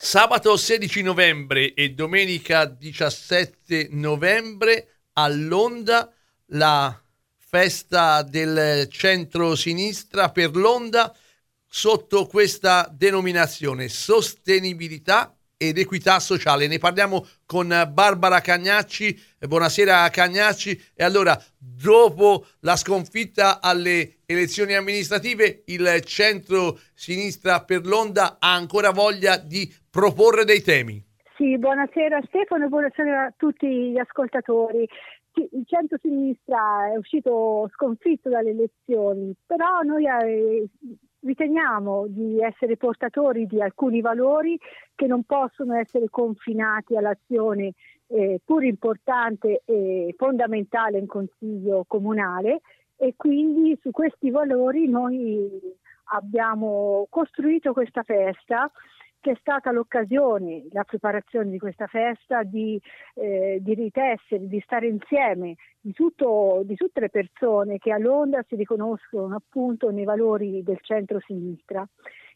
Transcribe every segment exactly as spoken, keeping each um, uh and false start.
Sabato sedici novembre e domenica diciassette novembre a Londra la festa del centro-sinistra per Londra sotto questa denominazione sostenibilità ed equità sociale. Ne parliamo con Barbara Cagnacci. Buonasera Cagnacci. E allora, dopo la sconfitta alle elezioni amministrative, il centro-sinistra per Londra ha ancora voglia di proporre dei temi. Sì, buonasera Stefano e buonasera a tutti gli ascoltatori. Il centro-sinistra è uscito sconfitto dalle elezioni, però noi eh, riteniamo di essere portatori di alcuni valori che non possono essere confinati all'azione eh, pur importante e fondamentale in Consiglio Comunale, e quindi su questi valori noi abbiamo costruito questa festa, che è stata l'occasione, la preparazione di questa festa, di, eh, di ritessere, di stare insieme di, tutto, di tutte le persone che a Londra si riconoscono appunto nei valori del centro-sinistra.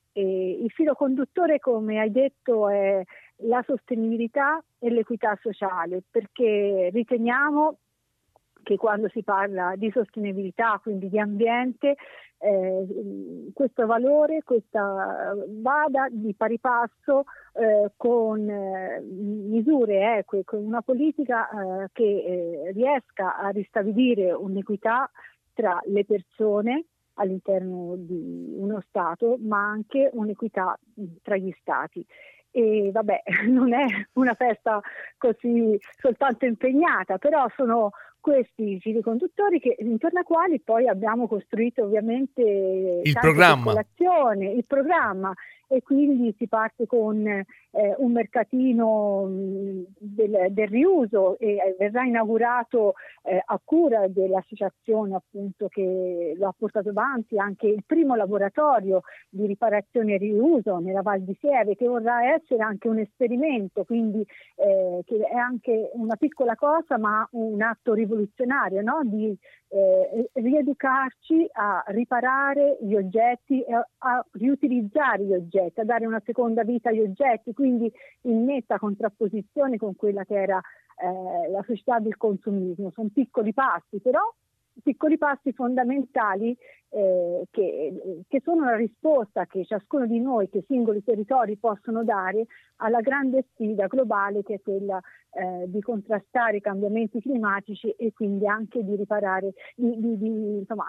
E il filo conduttore, come hai detto, è la sostenibilità e l'equità sociale, perché riteniamo che quando si parla di sostenibilità, quindi di ambiente, eh, questo valore questa, vada di pari passo eh, con eh, misure eque, con una politica eh, che eh, riesca a ristabilire un'equità tra le persone all'interno di uno Stato, ma anche un'equità tra gli Stati. E vabbè, non è una festa così soltanto impegnata, però sono questi fili conduttori che, intorno ai quali poi abbiamo costruito ovviamente il programma. il programma e quindi si parte con eh, un mercatino mh, del, del riuso e eh, verrà inaugurato eh, a cura dell'associazione appunto che lo ha portato avanti anche il primo laboratorio di riparazione e riuso nella Val di Sieve, che vorrà essere anche un esperimento, quindi eh, che è anche una piccola cosa ma un atto rivoluzionario, no? Di eh, rieducarci a riparare gli oggetti e a, a riutilizzare gli oggetti, a dare una seconda vita agli oggetti, quindi in netta contrapposizione con quella che era eh, la società del consumismo. Sono piccoli passi, però piccoli passi fondamentali eh, che, che sono la risposta che ciascuno di noi, che singoli territori possono dare alla grande sfida globale che è quella eh, di contrastare i cambiamenti climatici e quindi anche di riparare, di, di, di, insomma,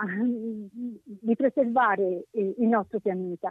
di preservare il nostro pianeta.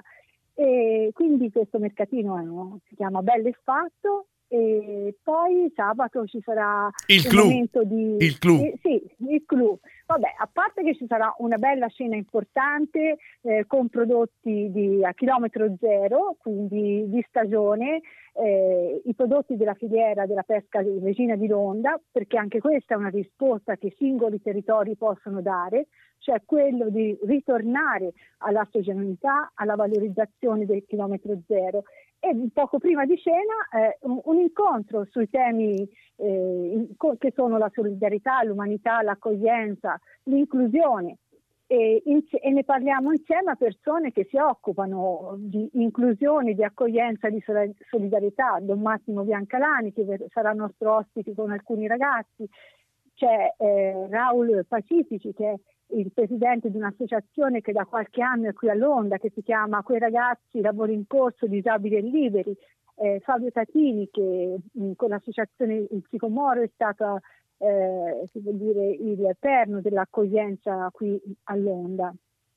E quindi questo mercatino è, no? Si chiama Bello e Fatto, e poi sabato ci sarà il un clou. momento di il clou. Eh, sì, il clou. Vabbè, a parte che ci sarà una bella cena importante eh, con prodotti di, a chilometro zero, quindi di stagione, eh, i prodotti della filiera della pesca regina di Ronda, perché anche questa è una risposta che singoli territori possono dare, cioè quello di ritornare alla stagionalità, alla valorizzazione del chilometro zero. E poco prima di cena eh, un, un incontro sui temi eh, che sono la solidarietà, l'umanità, l'accoglienza, l'inclusione, e, in, e ne parliamo insieme a persone che si occupano di inclusione, di accoglienza, di solidarietà. Don Massimo Biancalani, che sarà nostro ospite con alcuni ragazzi, c'è eh, Raul Pacifici, che è il presidente di un'associazione che da qualche anno è qui a Londra, che si chiama Quei ragazzi lavoro in corso, disabili e liberi, eh, Fabio Tatini, che mh, con l'associazione Il Psicomoro è stata eh, si vuol dire il perno dell'accoglienza qui a Londra.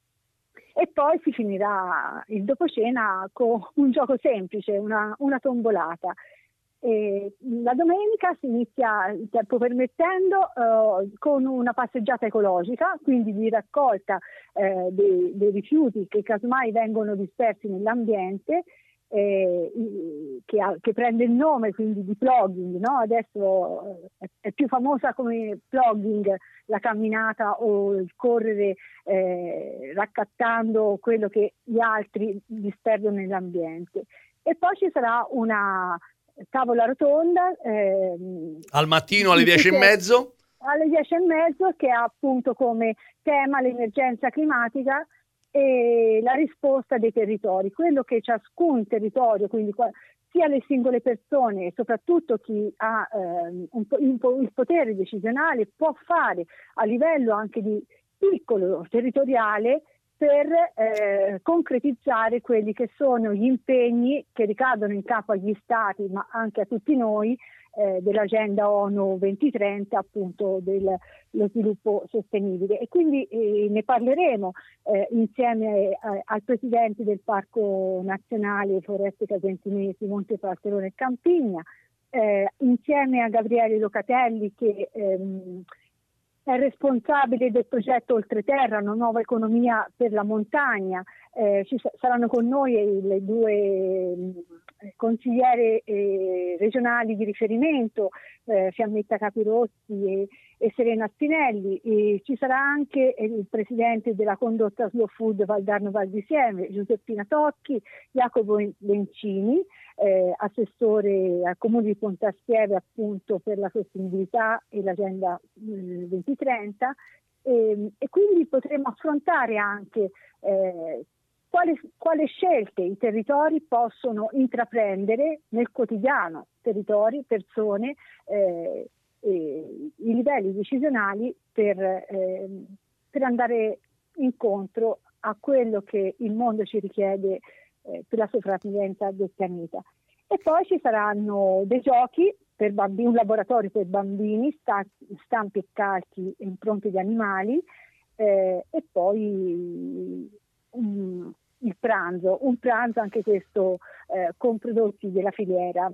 E poi si finirà il dopocena con un gioco semplice, una, una tombolata. E la domenica si inizia, il tempo permettendo, eh, con una passeggiata ecologica, quindi di raccolta eh, dei, dei rifiuti che casomai vengono dispersi nell'ambiente, eh, che, ha, che prende il nome quindi di plugging, no? Adesso è, è più famosa come plugging la camminata o il correre eh, raccattando quello che gli altri disperdono nell'ambiente. E poi ci sarà una tavola rotonda ehm, al mattino alle dieci e mezzo alle dieci e mezzo che ha appunto come tema l'emergenza climatica e la risposta dei territori, quello che ciascun territorio, quindi sia le singole persone e soprattutto chi ha ehm, un po- un po- il potere decisionale può fare a livello anche di piccolo territoriale per eh, concretizzare quelli che sono gli impegni che ricadono in capo agli Stati, ma anche a tutti noi, eh, dell'agenda ONU duemilatrenta, appunto dello sviluppo sostenibile. E quindi eh, ne parleremo eh, insieme a, al Presidente del Parco Nazionale Foreste Casentinesi, Monte Palterone e Campigna, eh, insieme a Gabriele Locatelli, che ehm, è responsabile del progetto Oltreterra, una nuova economia per la montagna. Eh, ci saranno con noi le due eh, consigliere eh, regionali di riferimento, eh, Fiammetta Capirossi e, e Serena Spinelli. E ci sarà anche il presidente della condotta Slow Food Valdarno Val di Sieme, Giuseppina Tocchi, Jacopo Bencini, eh, assessore al Comune di Pontastieve appunto per la sostenibilità e l'agenda eh, duemilatrenta, e, e quindi potremo affrontare anche eh, quali, quali scelte i territori possono intraprendere nel quotidiano, territori, persone, eh, e i livelli decisionali per, eh, per andare incontro a quello che il mondo ci richiede eh, per la sopravvivenza del pianeta. E poi ci saranno dei giochi per bambini, un laboratorio per bambini, sta, stampi e calchi e impronte di animali, eh, e poi um, il pranzo, un pranzo anche questo eh, con prodotti della filiera.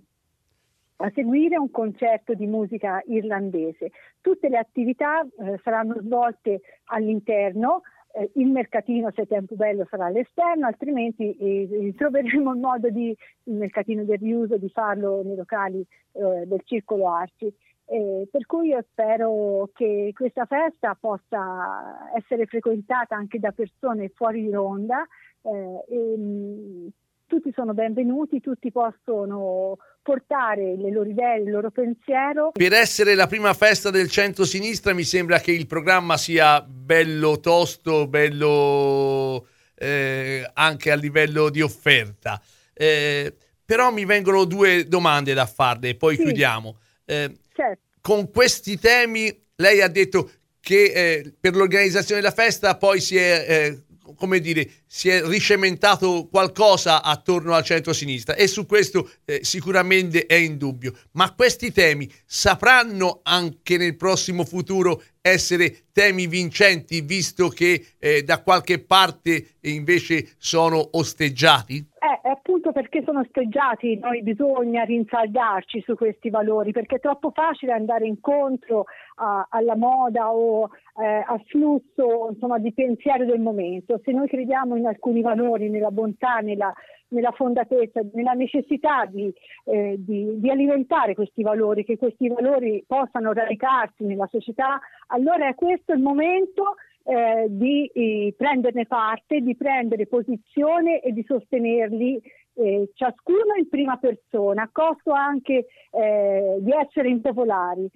A seguire un concerto di musica irlandese. Tutte le attività eh, saranno svolte all'interno. Eh, il mercatino, se è tempo bello, sarà all'esterno, altrimenti eh, troveremo il modo di, il mercatino del riuso, di farlo nei locali eh, del Circolo Arci. Eh, per cui io spero che questa festa possa essere frequentata anche da persone fuori di Ronda. Eh, e, mh, tutti sono benvenuti, tutti possono portare le loro idee, il loro pensiero. Per essere la prima festa del centro-sinistra mi sembra che il programma sia bello tosto, bello eh, anche a livello di offerta. Eh, però mi vengono due domande da farle e poi sì. chiudiamo. Eh, certo. Con questi temi lei ha detto che eh, per l'organizzazione della festa poi si è... Eh, come dire, si è ricementato qualcosa attorno al centro-sinistra e su questo eh, sicuramente è indubbio. Ma questi temi sapranno anche nel prossimo futuro essere temi vincenti, visto che eh, da qualche parte invece sono osteggiati? Eh, appunto perché sono osteggiati noi bisogna rinsaldarci su questi valori, perché è troppo facile andare incontro a, alla moda o eh, al flusso, insomma, di pensiero del momento. Se noi crediamo in alcuni valori, nella bontà, nella, nella fondatezza, nella necessità di, eh, di, di alimentare questi valori, che questi valori possano radicarsi nella società, allora è questo il momento Eh, di eh, prenderne parte, di prendere posizione e di sostenerli eh, ciascuno in prima persona, a costo anche eh, di essere impopolari,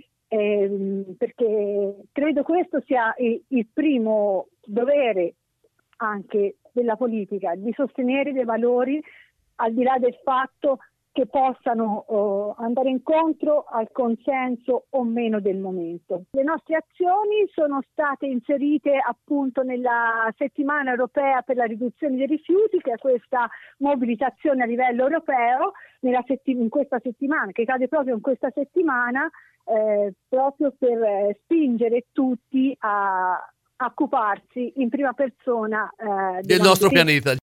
eh, perché credo questo sia il, il primo dovere anche della politica, di sostenere dei valori al di là del fatto che possano oh, andare incontro al consenso o meno del momento. Le nostre azioni sono state inserite appunto nella settimana europea per la riduzione dei rifiuti, che è questa mobilitazione a livello europeo nella setti- in questa settimana, che cade proprio in questa settimana, eh, proprio per eh, spingere tutti a, a occuparsi in prima persona eh, del nostro pianeta.